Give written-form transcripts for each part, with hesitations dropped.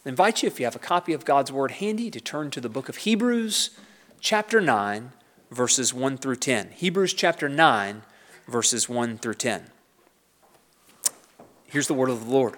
I invite you, if you have a copy of God's Word handy, to turn to the book of Hebrews, chapter 9, verses 1 through 10. Hebrews chapter 9, verses 1 through 10. Here's the word of the Lord.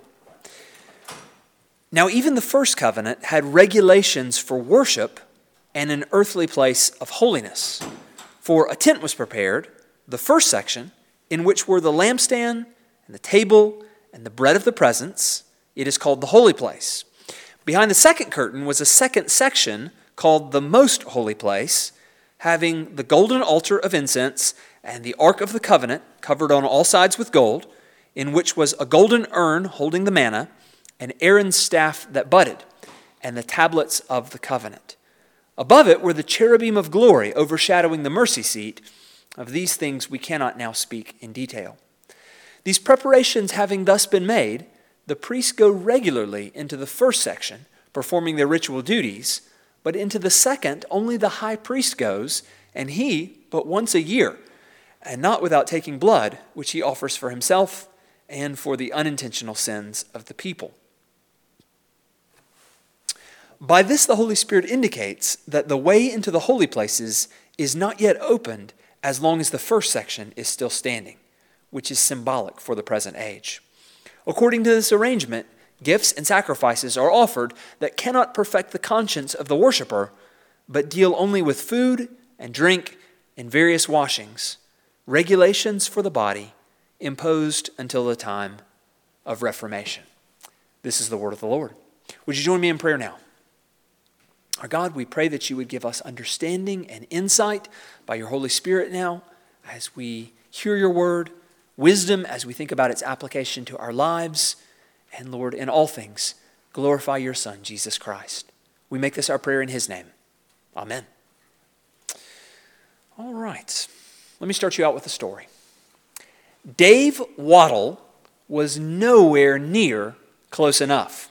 Now, even the first covenant had regulations for worship and an earthly place of holiness. For a tent was prepared, the first section, in which were the lampstand and the table and the bread of the presence. It is called the holy place. Behind the second curtain was a second section called the most holy place, having the golden altar of incense and the ark of the covenant covered on all sides with gold, in which was a golden urn holding the manna, and Aaron's staff that budded, and the tablets of the covenant. Above it were the cherubim of glory overshadowing the mercy seat. Of these things we cannot now speak in detail. These preparations having thus been made, the priests go regularly into the first section, performing their ritual duties, but into the second only the high priest goes, and he but once a year, and not without taking blood, which he offers for himself and for the unintentional sins of the people. By this the Holy Spirit indicates that the way into the holy places is not yet opened as long as the first section is still standing, which is symbolic for the present age. According to this arrangement, gifts and sacrifices are offered that cannot perfect the conscience of the worshiper, but deal only with food and drink and various washings, regulations for the body, imposed until the time of Reformation. This is the word of the Lord. Would you join me in prayer now? Our God, we pray that you would give us understanding and insight by your Holy Spirit now as we hear your word, wisdom as we think about its application to our lives, and Lord, in all things, glorify your Son, Jesus Christ. We make this our prayer in his name. Amen. All right, let me start you out with a story. Dave Waddle was nowhere near close enough.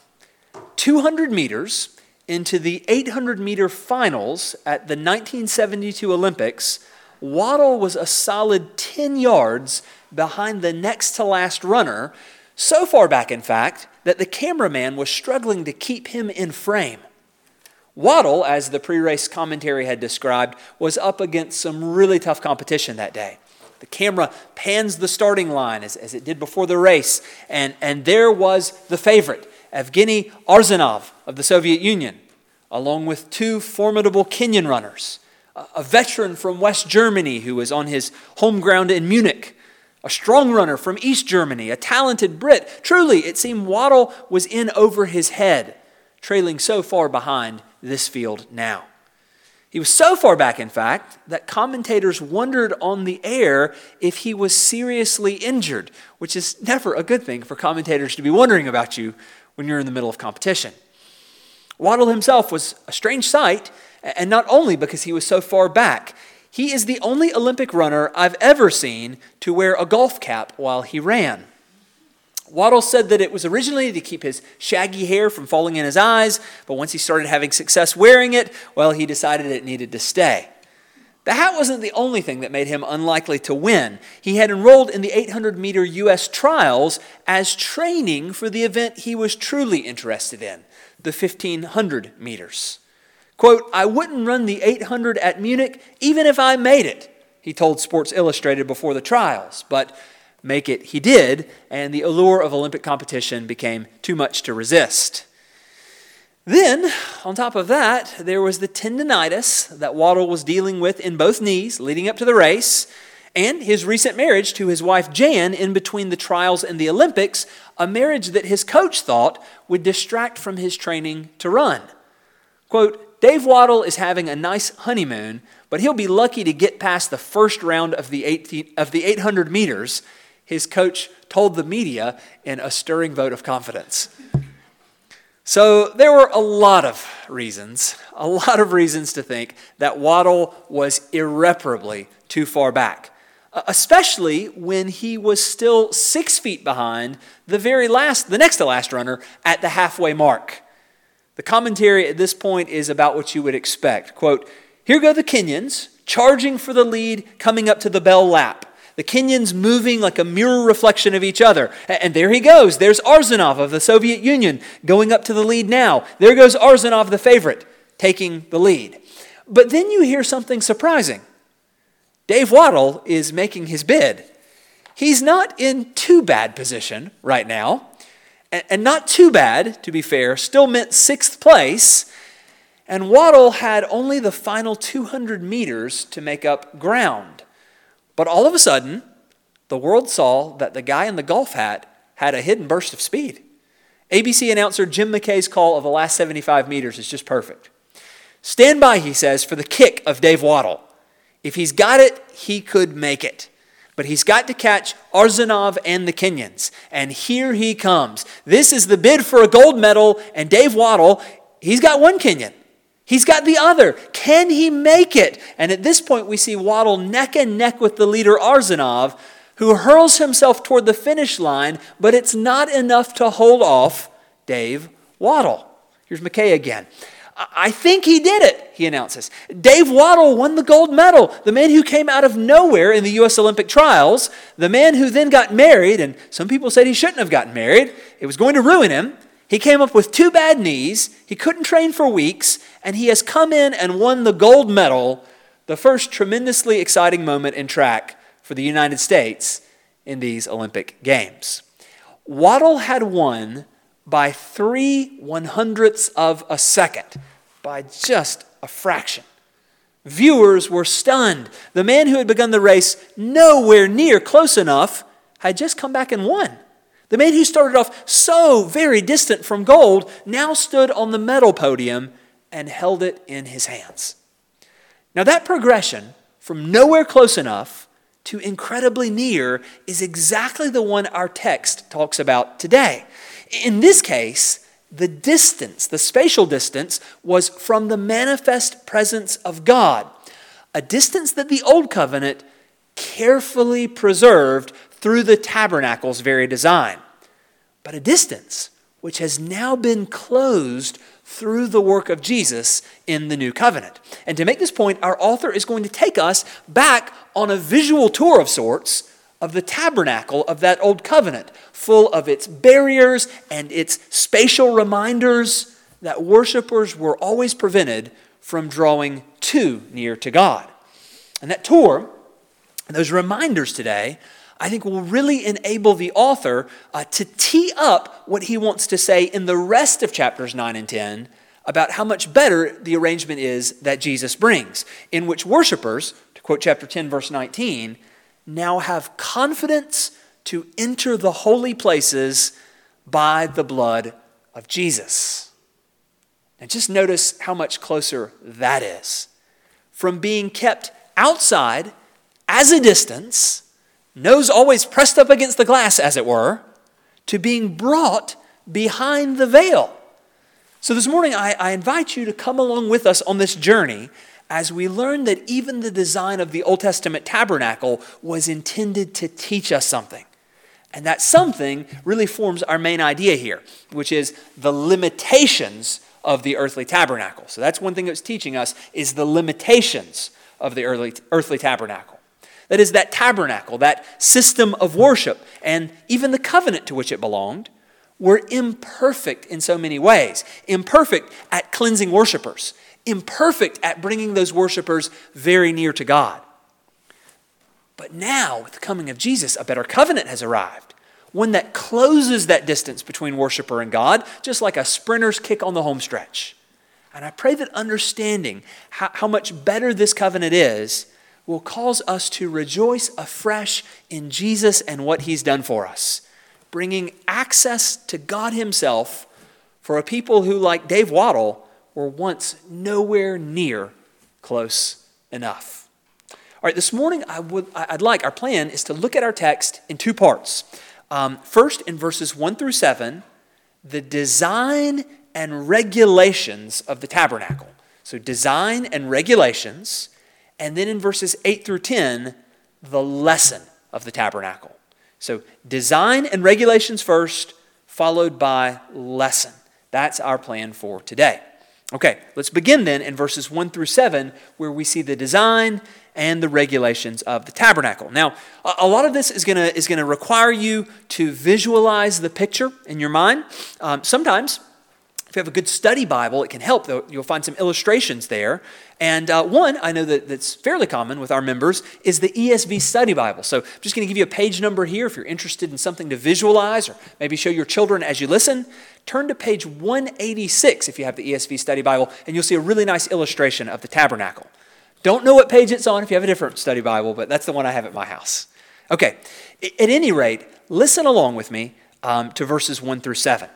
200 meters into the 800-meter finals at the 1972 Olympics, Waddle was a solid 10 yards behind the next-to-last runner, so far back, in fact, that the cameraman was struggling to keep him in frame. Waddle, as the pre-race commentary had described, was up against some really tough competition that day. The camera pans the starting line as it did before the race, and there was the favorite, Evgeny Arzanov of the Soviet Union, along with two formidable Kenyan runners, a veteran from West Germany who was on his home ground in Munich, a strong runner from East Germany, a talented Brit. Truly, it seemed Waddle was in over his head, trailing so far behind this field now. He was so far back, in fact, that commentators wondered on the air if he was seriously injured, which is never a good thing for commentators to be wondering about you when you're in the middle of competition. Waddle himself was a strange sight, and not only because he was so far back. He is the only Olympic runner I've ever seen to wear a golf cap while he ran. Waddle said that it was originally to keep his shaggy hair from falling in his eyes, but once he started having success wearing it, well, he decided it needed to stay. The hat wasn't the only thing that made him unlikely to win. He had enrolled in the 800-meter U.S. trials as training for the event he was truly interested in, the 1,500 meters. Quote, "I wouldn't run the 800 at Munich even if I made it," he told Sports Illustrated before the trials, but make it he did, and the allure of Olympic competition became too much to resist. Then, on top of that, there was the tendinitis that Waddle was dealing with in both knees leading up to the race, and his recent marriage to his wife Jan in between the trials and the Olympics, a marriage that his coach thought would distract from his training to run. Quote, "Dave Waddle is having a nice honeymoon, but he'll be lucky to get past the first round of the 800 meters, his coach told the media in a stirring vote of confidence. So there were a lot of reasons to think that Waddle was irreparably too far back, especially when he was still 6 feet behind the next to last runner at the halfway mark. The commentary at this point is about what you would expect. Quote, "Here go the Kenyans, charging for the lead coming up to the bell lap. The Kenyans moving like a mirror reflection of each other. And there he goes. There's Arzanov of the Soviet Union going up to the lead now. There goes Arzanov, the favorite, taking the lead. But then you hear something surprising. Dave Wottle is making his bid. He's not in too bad position right now. And not too bad, to be fair, still meant 6th place. And Wottle had only the final 200 meters to make up ground. But all of a sudden, the world saw that the guy in the golf hat had a hidden burst of speed. ABC announcer Jim McKay's call of the last 75 meters is just perfect. Stand by, he says, for the kick of Dave Wottle. If he's got it, he could make it. But he's got to catch Arzanov and the Kenyans. And here he comes. This is the bid for a gold medal, and Dave Wottle, he's got one Kenyan. He's got the other. Can he make it? And at this point, we see Wottle neck and neck with the leader Arzanov, who hurls himself toward the finish line, but it's not enough to hold off Dave Wottle. Here's McKay again. I think he did it, he announces. Dave Wottle won the gold medal. The man who came out of nowhere in the U.S. Olympic trials, the man who then got married, and some people said he shouldn't have gotten married. It was going to ruin him. He came up with 2 bad knees. He couldn't train for weeks, and he has come in and won the gold medal, the first tremendously exciting moment in track for the United States in these Olympic Games. Wottle had won by 3/100ths of a second, by just a fraction. Viewers were stunned. The man who had begun the race nowhere near close enough had just come back and won. The man who started off so very distant from gold now stood on the medal podium and held it in his hands. Now that progression from nowhere close enough to incredibly near is exactly the one our text talks about today. In this case, the distance, the spatial distance, was from the manifest presence of God, a distance that the Old Covenant carefully preserved through the tabernacle's very design, but a distance which has now been closed through the work of Jesus in the New Covenant. And to make this point, our author is going to take us back on a visual tour of sorts of the tabernacle of that Old Covenant, full of its barriers and its spatial reminders that worshipers were always prevented from drawing too near to God. And that tour, and those reminders today, I think will really enable the author to tee up what he wants to say in the rest of chapters 9 and 10 about how much better the arrangement is that Jesus brings, in which worshipers, to quote chapter 10, verse 19, now have confidence to enter the holy places by the blood of Jesus. Now just notice how much closer that is. From being kept outside as a distance, nose always pressed up against the glass, as it were, to being brought behind the veil. So this morning, I invite you to come along with us on this journey as we learn that even the design of the Old Testament tabernacle was intended to teach us something. And that something really forms our main idea here, which is the limitations of the earthly tabernacle. So that's one thing it's teaching us, is the limitations of the earthly tabernacle. That is, that tabernacle, that system of worship, and even the covenant to which it belonged, were imperfect in so many ways. Imperfect at cleansing worshipers. Imperfect at bringing those worshipers very near to God. But now, with the coming of Jesus, a better covenant has arrived. One that closes that distance between worshiper and God, just like a sprinter's kick on the home stretch. And I pray that understanding how much better this covenant is will cause us to rejoice afresh in Jesus and what he's done for us, bringing access to God himself for a people who, like Dave Wottle, were once nowhere near close enough. All right, this morning our plan is to look at our text in 2 parts. First, in verses 1 through 7, the design and regulations of the tabernacle. So design and regulations. And then in verses 8 through 10, the lesson of the tabernacle. So design and regulations first, followed by lesson. That's our plan for today. Okay, let's begin then in verses 1 through 7, where we see the design and the regulations of the tabernacle. Now, a lot of this is going to require you to visualize the picture in your mind. Sometimes, if you have a good study Bible, it can help, though. You'll find some illustrations there. And one, I know that's fairly common with our members, is the ESV Study Bible. So I'm just going to give you a page number here if you're interested in something to visualize or maybe show your children as you listen. Turn to page 186 if you have the ESV Study Bible, and you'll see a really nice illustration of the tabernacle. Don't know what page it's on if you have a different study Bible, but that's the one I have at my house. Okay, at any rate, listen along with me to verses 1 through 7.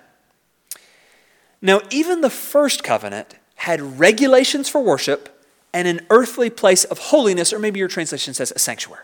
Now, even the first covenant had regulations for worship and an earthly place of holiness, or maybe your translation says a sanctuary.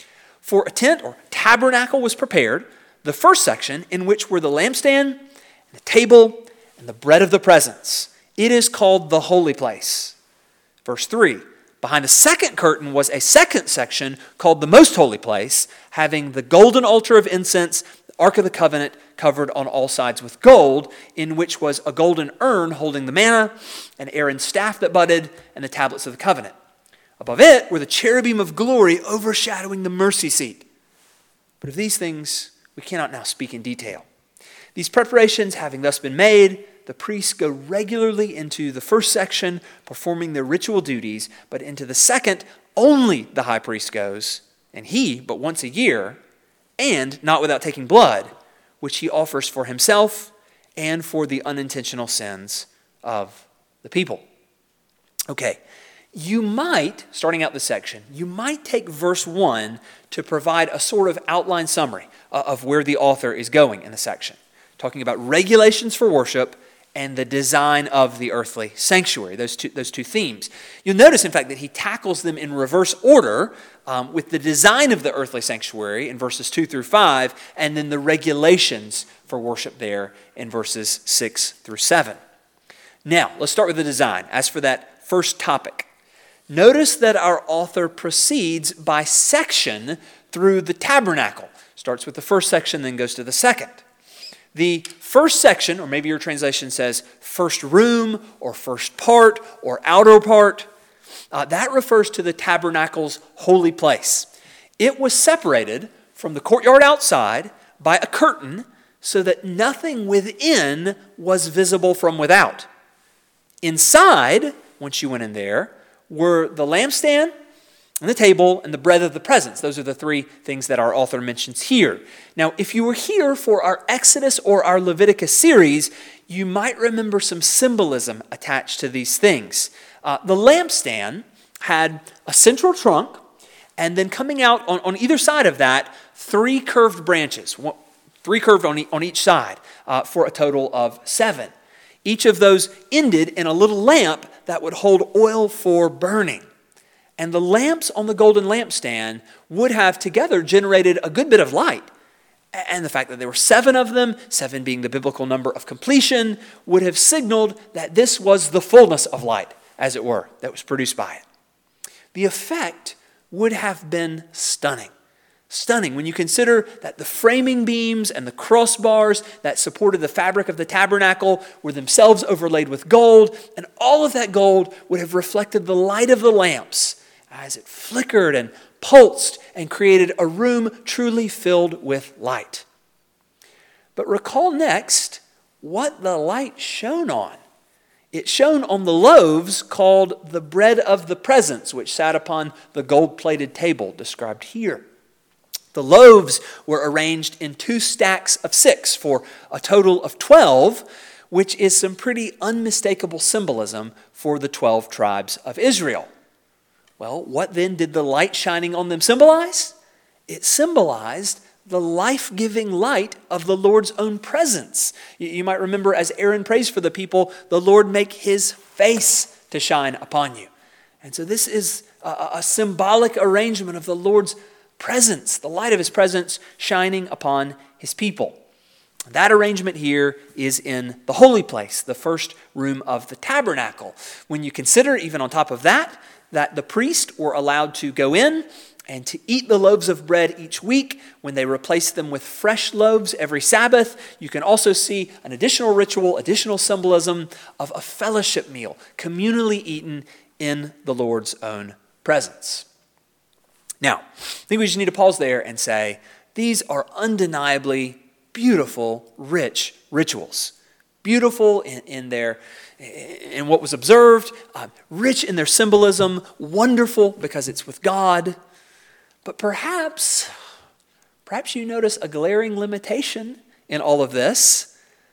For a tent or tabernacle was prepared, the first section in which were the lampstand, the table, and the bread of the presence. It is called the holy place. Verse 3, behind the second curtain was a second section called the most holy place, having the golden altar of incense, the Ark of the Covenant, covered on all sides with gold, in which was a golden urn holding the manna, and Aaron's staff that budded, and the tablets of the covenant. Above it were the cherubim of glory overshadowing the mercy seat. But of these things we cannot now speak in detail. These preparations having thus been made, the priests go regularly into the first section, performing their ritual duties, but into the second, only the high priest goes, and he but once a year, and not without taking blood, which he offers for himself and for the unintentional sins of the people. Okay, you might, starting out this section, you might take verse 1 to provide a sort of outline summary of where the author is going in the section, talking about regulations for worship and the design of the earthly sanctuary, those two themes. You'll notice, in fact, that he tackles them in reverse order with the design of the earthly sanctuary in verses 2 through 5, and then the regulations for worship there in verses 6 through 7. Now, let's start with the design. As for that first topic, notice that our author proceeds by section through the tabernacle. Starts with the first section, then goes to the second. The first section, or maybe your translation says first room or first part or outer part, that refers to the tabernacle's holy place. It was separated from the courtyard outside by a curtain so that nothing within was visible from without. Inside, once you went in there, were the lampstand and the table and the bread of the presence. Those are the three things that our author mentions here. Now, if you were here for our Exodus or our Leviticus series, you might remember some symbolism attached to these things. The lampstand had a central trunk, and then coming out on either side of that, three curved branches, three curved on each side, for a total of 7. Each of those ended in a little lamp that would hold oil for burning. And the lamps on the golden lampstand would have together generated a good bit of light. And the fact that there were 7 of them, 7 being the biblical number of completion, would have signaled that this was the fullness of light, as it were, that was produced by it. The effect would have been stunning. Stunning when you consider that the framing beams and the crossbars that supported the fabric of the tabernacle were themselves overlaid with gold, and all of that gold would have reflected the light of the lamps as it flickered and pulsed and created a room truly filled with light. But recall next what the light shone on. It shone on the loaves called the bread of the presence, which sat upon the gold-plated table described here. The loaves were arranged in 2 stacks of 6 for a total of 12, which is some pretty unmistakable symbolism for the 12 tribes of Israel. Well, what then did the light shining on them symbolize? It symbolized the life-giving light of the Lord's own presence. You might remember as Aaron prays for the people, the Lord make his face to shine upon you. And so this is a symbolic arrangement of the Lord's presence, the light of his presence shining upon his people. That arrangement here is in the holy place, the first room of the tabernacle. When you consider, even on top of that the priests were allowed to go in and to eat the loaves of bread each week when they replaced them with fresh loaves every Sabbath. You can also see an additional ritual, additional symbolism of a fellowship meal, communally eaten in the Lord's own presence. Now, I think we just need to pause there and say, these are undeniably beautiful, rich rituals. Beautiful in what was observed, rich in their symbolism, wonderful because it's with God. But perhaps you notice a glaring limitation in all of this.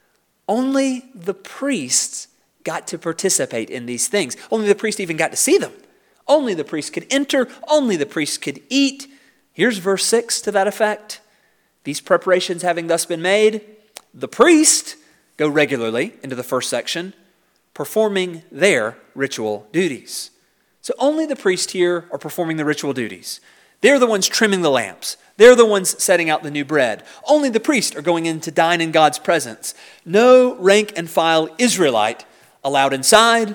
Only the priests got to participate in these things. Only the priest even got to see them. Only the priest could enter. Only the priest could eat. Here's verse 6 to that effect. These preparations having thus been made, the priest go regularly into the first section, performing their ritual duties. So only the priests here are performing the ritual duties. They're the ones trimming the lamps. They're the ones setting out the new bread. Only the priests are going in to dine in God's presence. No rank and file Israelite allowed inside.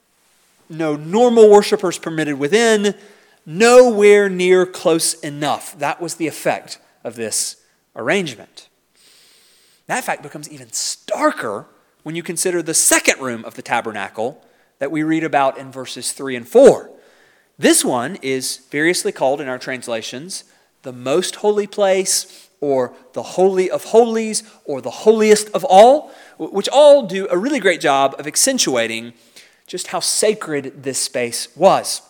No normal worshipers permitted within. Nowhere near close enough. That was the effect of this arrangement. That fact becomes even starker when you consider the second room of the tabernacle that we read about in verses 3 and 4. This one is variously called in our translations the most holy place, or the Holy of Holies, or the holiest of all, which all do a really great job of accentuating just how sacred this space was.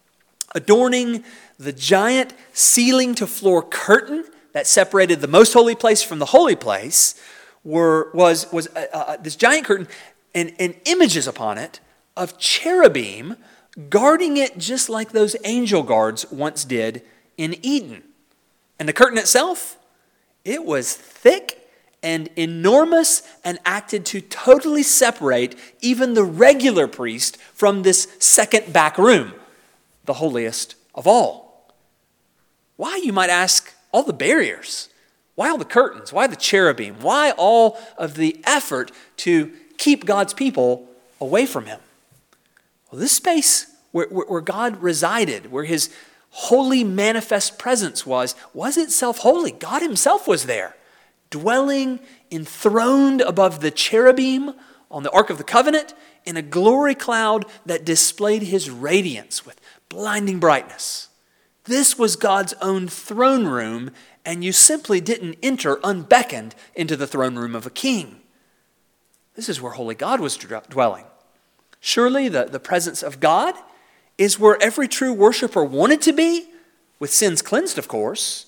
Adorning the giant ceiling-to-floor curtain that separated the most holy place from the holy place was this giant curtain and images upon it of cherubim guarding it just like those angel guards once did in Eden. And the curtain itself, it was thick and enormous and acted to totally separate even the regular priest from this second back room, the holiest of all. Why, you might ask, all the barriers? Why all the curtains? Why the cherubim? Why all of the effort to keep God's people away from him? Well, this space where God resided, where his holy manifest presence was itself holy. God himself was there, dwelling enthroned above the cherubim on the Ark of the Covenant in a glory cloud that displayed his radiance with blinding brightness. This was God's own throne room, and you simply didn't enter unbeckoned into the throne room of a king. This is where holy God was dwelling. Surely the presence of God is where every true worshiper wanted to be, with sins cleansed, of course.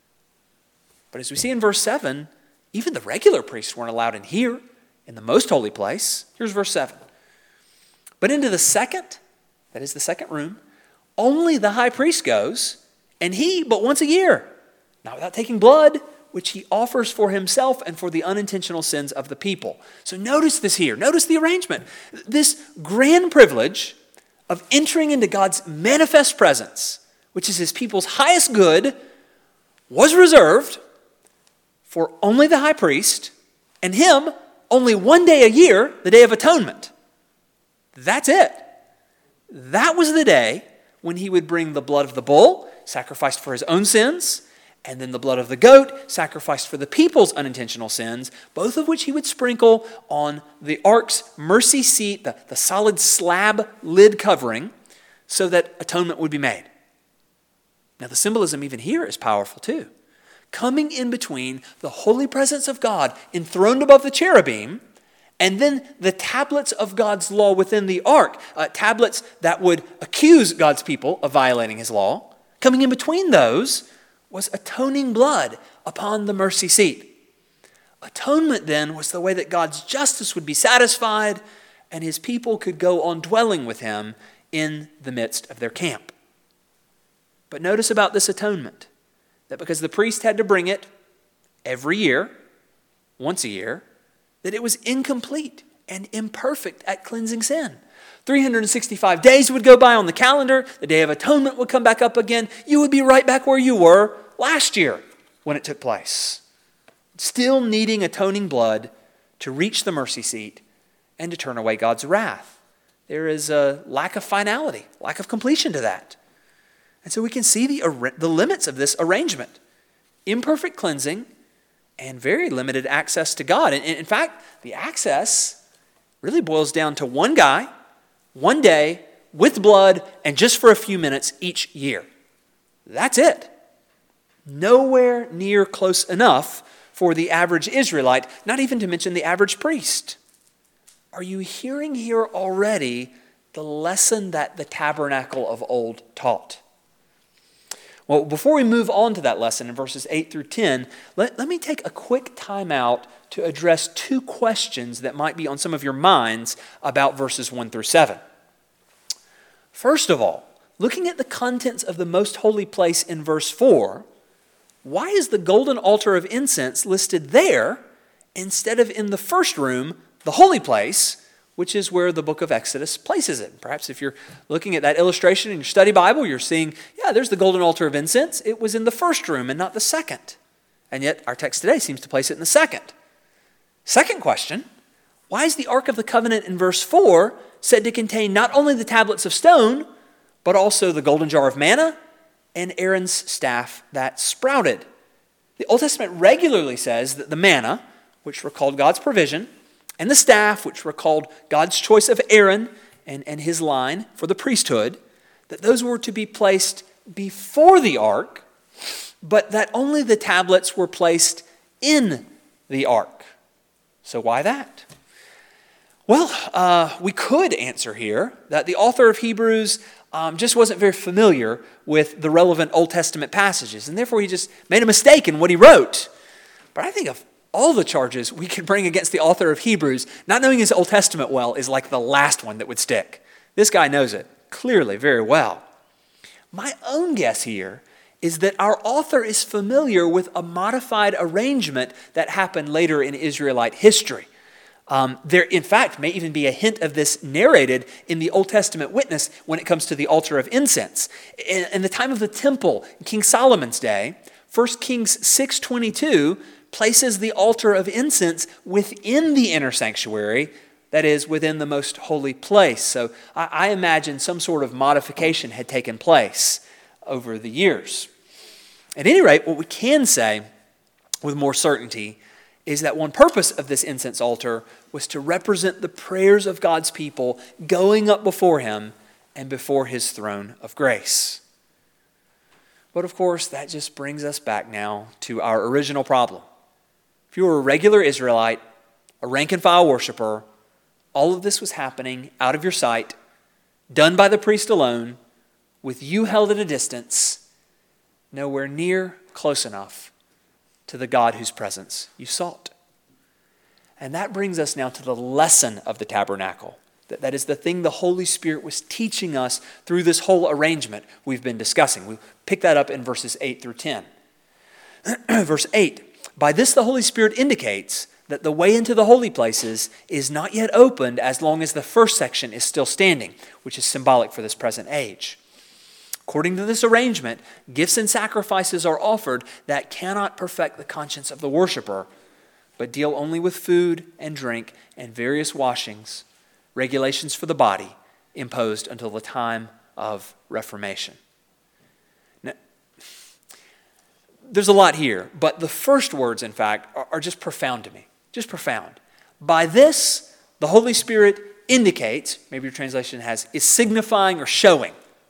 But as we see in verse 7, even the regular priests weren't allowed in here, in the most holy place. Here's verse 7. But into the second, that is the second room, only the high priest goes, and he but once a year, not without taking blood, which he offers for himself and for the unintentional sins of the people. So notice this here. Notice the arrangement. This grand privilege of entering into God's manifest presence, which is his people's highest good, was reserved for only the high priest, and him only one day a year, the Day of Atonement. That's it. That was the day when he would bring the blood of the bull, sacrificed for his own sins, and then the blood of the goat, sacrificed for the people's unintentional sins, both of which he would sprinkle on the ark's mercy seat, the solid slab lid covering, so that atonement would be made. Now the symbolism even here is powerful too. Coming in between the holy presence of God enthroned above the cherubim, and then the tablets of God's law within the ark, tablets that would accuse God's people of violating his law. Coming in between those was atoning blood upon the mercy seat. Atonement then was the way that God's justice would be satisfied and his people could go on dwelling with him in the midst of their camp. But notice about this atonement, that because the priest had to bring it every year, once a year, that it was incomplete and imperfect at cleansing sin. 365 days would go by on the calendar. The Day of Atonement would come back up again. You would be right back where you were last year when it took place. Still needing atoning blood to reach the mercy seat and to turn away God's wrath. There is a lack of finality, lack of completion to that. And so we can see the limits of this arrangement. Imperfect cleansing and very limited access to God. And in fact, the access really boils down to one guy, one day, with blood, and just for a few minutes each year. That's it. Nowhere near close enough for the average Israelite, not even to mention the average priest. Are you hearing here already the lesson that the tabernacle of old taught? Well, before we move on to that lesson in verses 8 through 10, let me take a quick time out to address two questions that might be on some of your minds about verses 1 through 7. First of all, looking at the contents of the most holy place in verse 4, why is the golden altar of incense listed there instead of in the first room, the holy place, which is where the book of Exodus places it? Perhaps if you're looking at that illustration in your study Bible, you're seeing, there's the golden altar of incense. It was in the first room and not the second. And yet our text today seems to place it in the second. Second question, why is the Ark of the Covenant in verse 4 said to contain not only the tablets of stone, but also the golden jar of manna and Aaron's staff that sprouted? The Old Testament regularly says that the manna, which recalled God's provision, and the staff, which recalled God's choice of Aaron and his line for the priesthood, that those were to be placed before the ark, but that only the tablets were placed in the ark. So why that? Well, we could answer here that the author of Hebrews just wasn't very familiar with the relevant Old Testament passages, and therefore he just made a mistake in what he wrote. But I think of all the charges we could bring against the author of Hebrews, not knowing his Old Testament well is like the last one that would stick. This guy knows it clearly very well. My own guess here is that our author is familiar with a modified arrangement that happened later in Israelite history. There, in fact, may even be a hint of this narrated in the Old Testament witness when it comes to the altar of incense. In the time of the temple, in King Solomon's day, 1 Kings 6:22 places the altar of incense within the inner sanctuary, that is, within the most holy place. So I imagine some sort of modification had taken place over the years. At any rate, what we can say with more certainty is that one purpose of this incense altar was to represent the prayers of God's people going up before him and before his throne of grace. But of course, that just brings us back now to our original problem. If you were a regular Israelite, a rank-and-file worshiper, all of this was happening out of your sight, done by the priest alone, with you held at a distance, nowhere near close enough to the God whose presence you sought. And that brings us now to the lesson of the tabernacle. That is the thing the Holy Spirit was teaching us through this whole arrangement we've been discussing. We'll pick that up in verses 8 through 10. Verse 8, by this the Holy Spirit indicates that the way into the holy places is not yet opened as long as the first section is still standing, which is symbolic for this present age. According to this arrangement, gifts and sacrifices are offered that cannot perfect the conscience of the worshiper, but deal only with food and drink and various washings, regulations for the body imposed until the time of Reformation. Now, there's a lot here, but the first words, in fact, are just profound to me. Just profound. By this, the Holy Spirit indicates, maybe your translation has, is signifying or showing.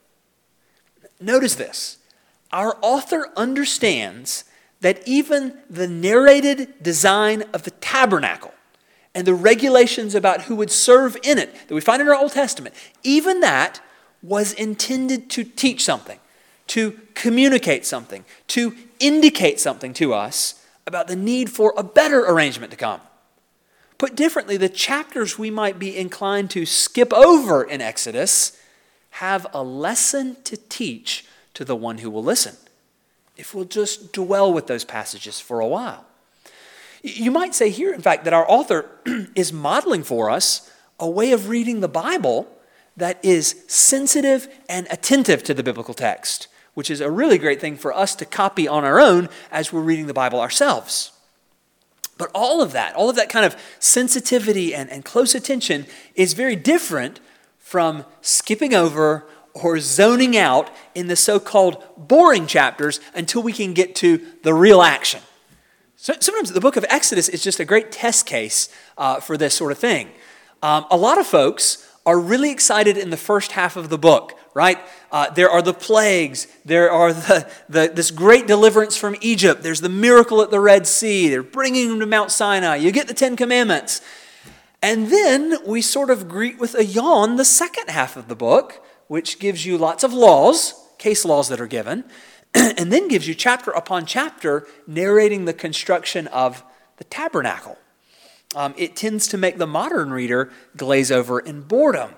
Notice this. Our author understands that even the narrated design of the tabernacle and the regulations about who would serve in it that we find in our Old Testament, even that was intended to teach something, to communicate something, to indicate something to us about the need for a better arrangement to come. Put differently, the chapters we might be inclined to skip over in Exodus have a lesson to teach to the one who will listen, if we'll just dwell with those passages for a while. You might say here, in fact, that our author is modeling for us a way of reading the Bible that is sensitive and attentive to the biblical text, which is a really great thing for us to copy on our own as we're reading the Bible ourselves. But all of that kind of sensitivity and close attention is very different from skipping over or zoning out in the so-called boring chapters until we can get to the real action. So sometimes the book of Exodus is just a great test case for this sort of thing. A lot of folks are really excited in the first half of the book, right? There are the plagues. There are this great deliverance from Egypt. There's the miracle at the Red Sea. They're bringing them to Mount Sinai. You get the Ten Commandments. And then we sort of greet with a yawn the second half of the book, which gives you lots of laws, case laws that are given, and then gives you chapter upon chapter narrating the construction of the tabernacle. It tends to make the modern reader glaze over in boredom.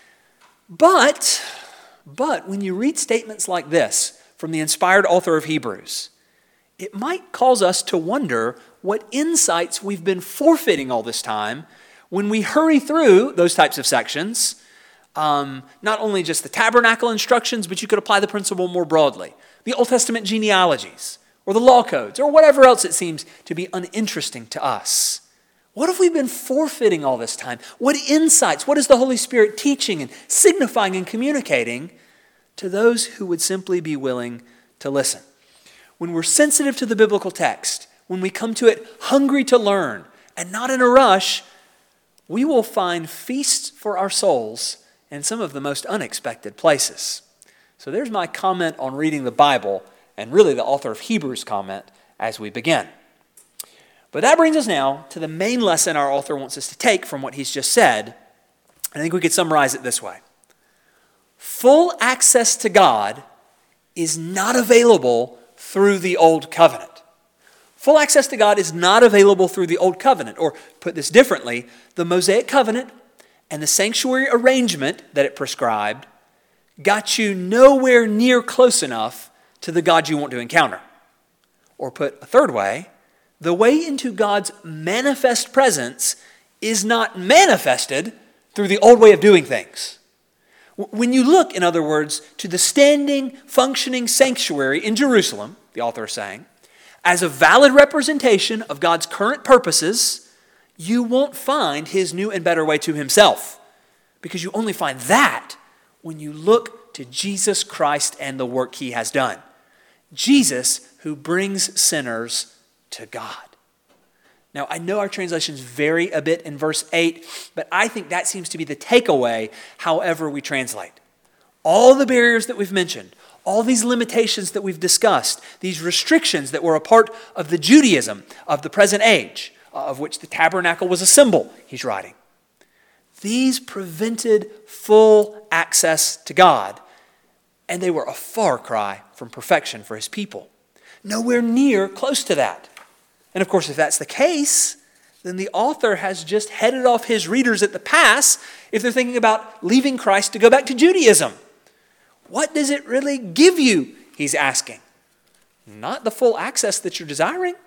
But when you read statements like this from the inspired author of Hebrews, it might cause us to wonder what insights we've been forfeiting all this time when we hurry through those types of sections. Not only just the tabernacle instructions, but you could apply the principle more broadly. The Old Testament genealogies, or the law codes, or whatever else it seems to be uninteresting to us. What have we been forfeiting all this time? What insights, what is the Holy Spirit teaching and signifying and communicating to those who would simply be willing to listen? When we're sensitive to the biblical text, when we come to it hungry to learn and not in a rush, we will find feasts for our souls in some of the most unexpected places. So there's my comment on reading the Bible, and really the author of Hebrews' comment as we begin. But that brings us now to the main lesson our author wants us to take from what he's just said. I think we could summarize it this way. Full access to God is not available through the Old Covenant. Full access to God is not available through the Old Covenant. Or put this differently, the Mosaic Covenant and the sanctuary arrangement that it prescribed got you nowhere near close enough to the God you want to encounter. Or put a third way, the way into God's manifest presence is not manifested through the old way of doing things. When you look, in other words, to the standing, functioning sanctuary in Jerusalem, the author is saying, as a valid representation of God's current purposes, you won't find his new and better way to himself. Because you only find that when you look to Jesus Christ and the work he has done. Jesus who brings sinners to God. Now, I know our translations vary a bit in verse 8, but I think that seems to be the takeaway however we translate. All the barriers that we've mentioned, all these limitations that we've discussed, these restrictions that were a part of the Judaism of the present age, of which the tabernacle was a symbol, he's writing. These prevented full access to God, and they were a far cry from perfection for his people. Nowhere near close to that. And of course, if that's the case, then the author has just headed off his readers at the pass if they're thinking about leaving Christ to go back to Judaism. What does it really give you, he's asking? Not the full access that you're desiring.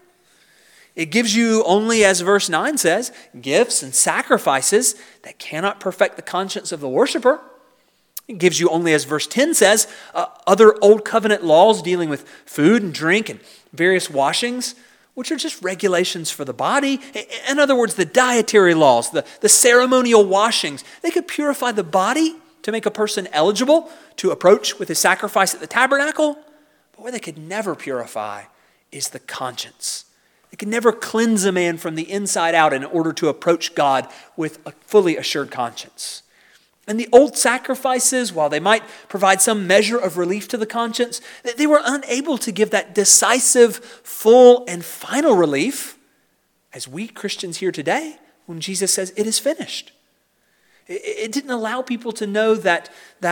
It gives you only, as verse 9 says, gifts and sacrifices that cannot perfect the conscience of the worshiper. It gives you only, as verse 10 says, other old covenant laws dealing with food and drink and various washings, which are just regulations for the body. In other words, the dietary laws, the ceremonial washings, they could purify the body to make a person eligible to approach with his sacrifice at the tabernacle. But what they could never purify is the conscience. They could never cleanse a man from the inside out in order to approach God with a fully assured conscience. And the old sacrifices, while they might provide some measure of relief to the conscience, they were unable to give that decisive, full, and final relief, as we Christians hear today, when Jesus says, "It is finished." It didn't allow people to know that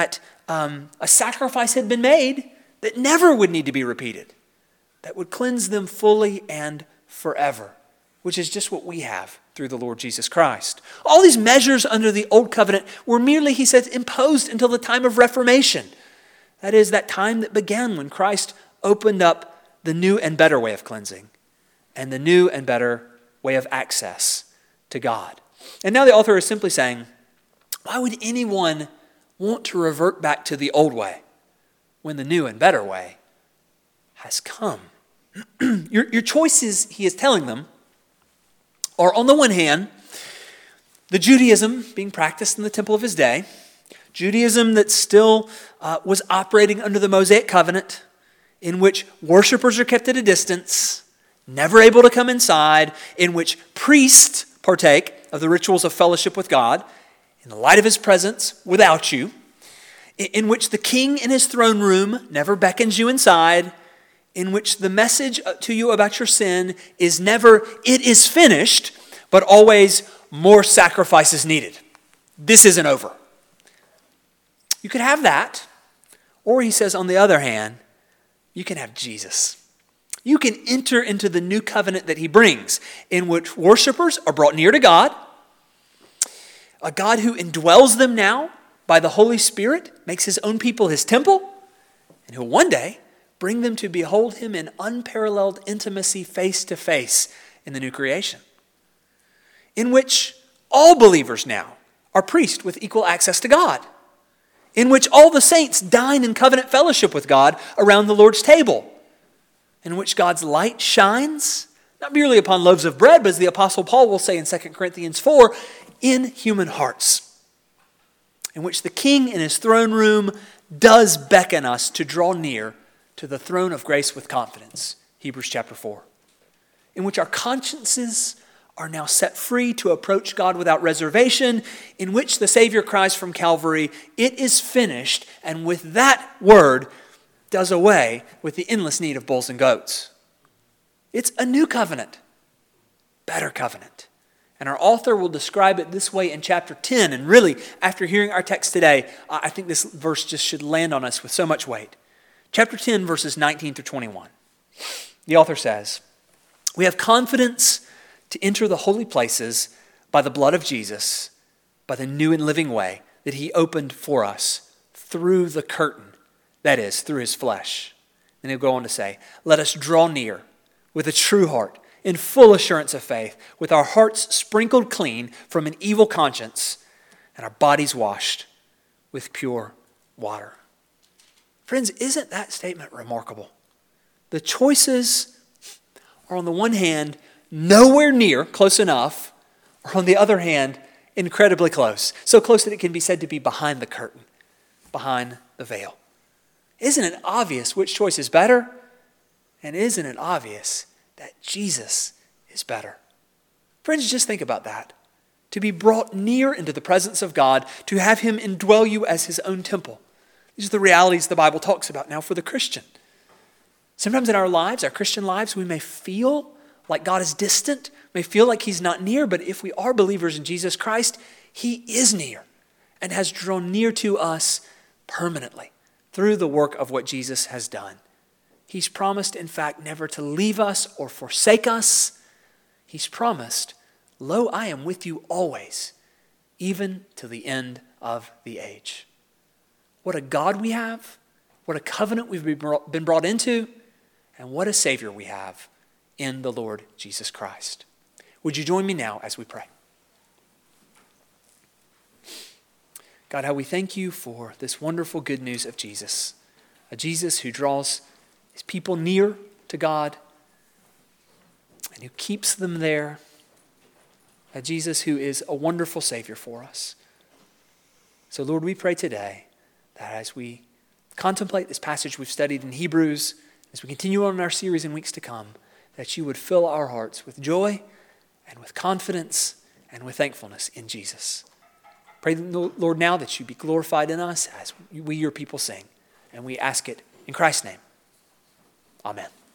a sacrifice had been made that never would need to be repeated, that would cleanse them fully and forever, which is just what we have through the Lord Jesus Christ. All these measures under the Old Covenant were merely, he says, imposed until the time of Reformation. That is, that time that began when Christ opened up the new and better way of cleansing and the new and better way of access to God. And now the author is simply saying, why would anyone want to revert back to the old way when the new and better way has come? Your choices, he is telling them, are on the one hand, the Judaism being practiced in the temple of his day, Judaism that still was operating under the Mosaic covenant, in which worshipers are kept at a distance, never able to come inside, in which priests partake of the rituals of fellowship with God, in the light of his presence without you, in which the king in his throne room never beckons you inside, in which the message to you about your sin is never, "It is finished," but always, "More sacrifice is needed. This isn't over." You could have that, or he says, on the other hand, you can have Jesus. You can enter into the new covenant that he brings, in which worshipers are brought near to God, a God who indwells them now by the Holy Spirit, makes his own people his temple, and who will one day bring them to behold him in unparalleled intimacy face to face in the new creation, in which all believers now are priests with equal access to God, in which all the saints dine in covenant fellowship with God around the Lord's table, in which God's light shines, not merely upon loaves of bread, but as the Apostle Paul will say in 2 Corinthians 4, in human hearts, in which the King in his throne room does beckon us to draw near to the throne of grace with confidence, Hebrews chapter 4, in which our consciences are now set free to approach God without reservation, in which the Savior cries from Calvary, "It is finished," and with that word does away with the endless need of bulls and goats. It's a new covenant, better covenant. And our author will describe it this way in chapter 10. And really, after hearing our text today, I think this verse just should land on us with so much weight. Chapter 10, verses 19 through 21. The author says, "We have confidence to enter the holy places by the blood of Jesus, by the new and living way that he opened for us through the curtain, that is, through his flesh." And he'll go on to say, "Let us draw near with a true heart, in full assurance of faith, with our hearts sprinkled clean from an evil conscience and our bodies washed with pure water." Friends, isn't that statement remarkable? The choices are, on the one hand, nowhere near close enough, or on the other hand, incredibly close. So close that it can be said to be behind the curtain, behind the veil. Isn't it obvious which choice is better? And isn't it obvious that Jesus is better? Friends, just think about that. To be brought near into the presence of God, to have him indwell you as his own temple. These are the realities the Bible talks about now for the Christian. Sometimes in our lives, our Christian lives, we may feel like God is distant, may feel like he's not near, but if we are believers in Jesus Christ, he is near and has drawn near to us permanently through the work of what Jesus has done. He's promised, in fact, never to leave us or forsake us. He's promised, "Lo, I am with you always, even to the end of the age." What a God we have, what a covenant we've been brought into, and what a Savior we have in the Lord Jesus Christ. Would you join me now as we pray? God, how we thank you for this wonderful good news of Jesus, a Jesus who draws his people near to God and who keeps them there, a Jesus who is a wonderful Savior for us. So Lord, we pray today that as we contemplate this passage we've studied in Hebrews, as we continue on in our series in weeks to come, that you would fill our hearts with joy and with confidence and with thankfulness in Jesus. Pray, Lord, now that you be glorified in us as we, your people, sing. And we ask it in Christ's name. Amen.